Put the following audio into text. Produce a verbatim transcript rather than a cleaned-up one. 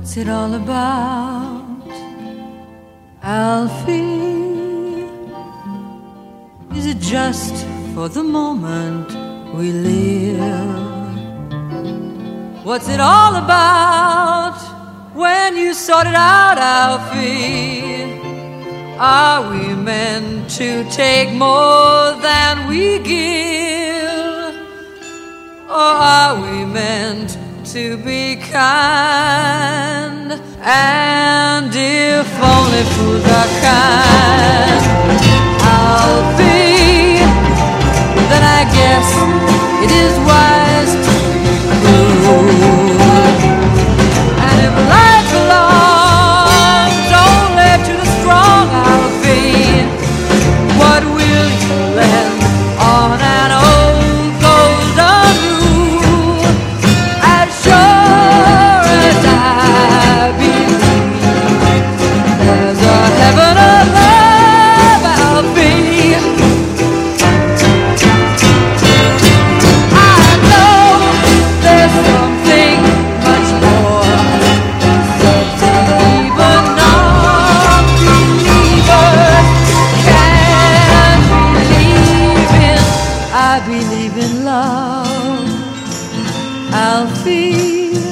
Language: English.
What's it all about, Alfie? Is it just for the moment we live? What's it all about when you sort it out, Alfie? Are we meant to take more than we give? Or are we meant to be kind? And if only fools are kind, Alfie, then I guess it is wise to be cruel. And if life belongs only to the strong, Alfie, what will you lend on an old golden rule? As sure as I believe there's a heaven above, Alfie, I know there's something much more, something even non-believers can't believe in. I believe in love, Alfie.